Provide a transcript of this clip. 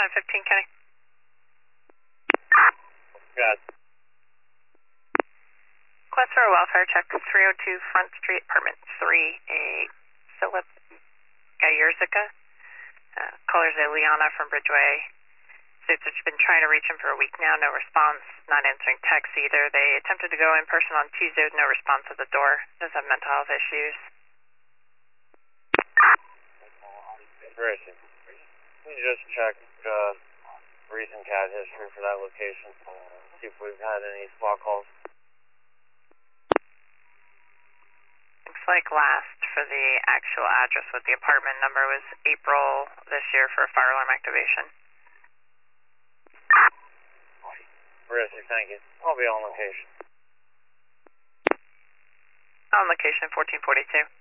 15, Kenny. Got it. Request for a welfare check, 302 Front Street, apartment 3A, Philip Gayurzica. Callers Liana from Bridgeway. States that you've been trying to reach him for a week now, no response, not answering texts either. They attempted to go in person on Tuesday with no response at the door. Does have mental health issues. Interesting. Can you just check recent CAD history for that location? See if we've had any SWAT calls. Looks like last for the actual address with the apartment number was April this year for a fire alarm activation. Terrific, thank you. I'll be on location. On location 1442.